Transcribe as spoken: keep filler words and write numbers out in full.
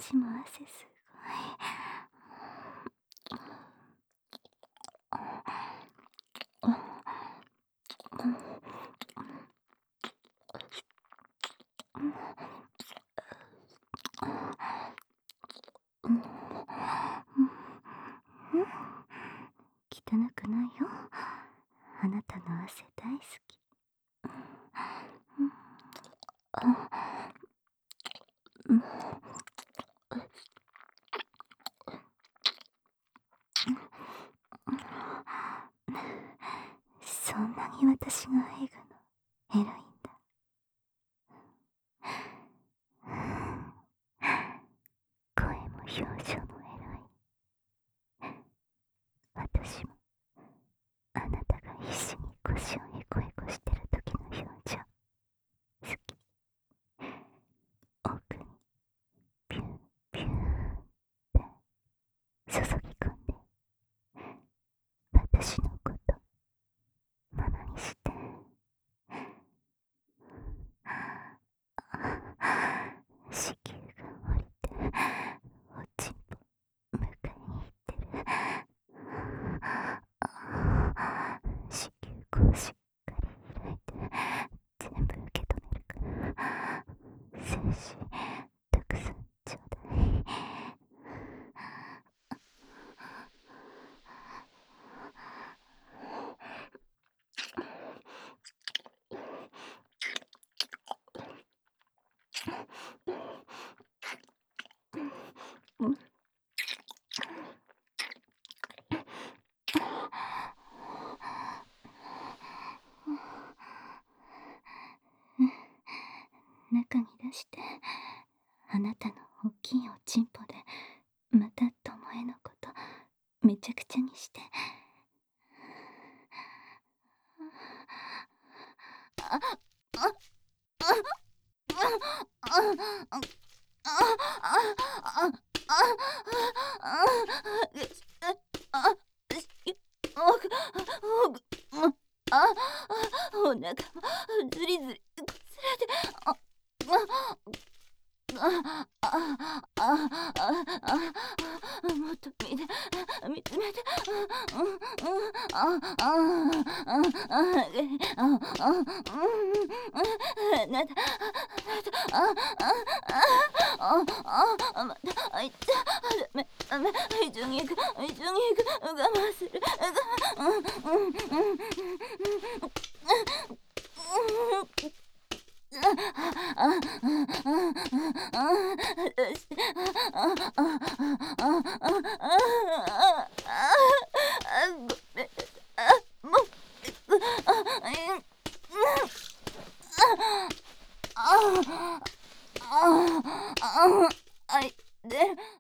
ちも汗すごい。汚くないよ。あなたの汗大好き。そんなに私がエグの偉いんだ。声も表情も偉い。私もあなたが必死に腰をへこへこしてる時の表情好き。奥にピュンピュンって注ぎ込んで私のことものにして子宮が降りておちんぽ迎えに行ってる。子宮口しっかり開いて全部受け止めるから精子たくさんちょうだい。中に出してあなたの大きいおちんぽでまたともえのことめちゃくちゃにして。ああお腹もずりずりこすられて、ああああああもっと見て見つめて、あああああなたああああまたあいつダメダメ一緒に行く一緒に行く我慢するうんうんうんあいで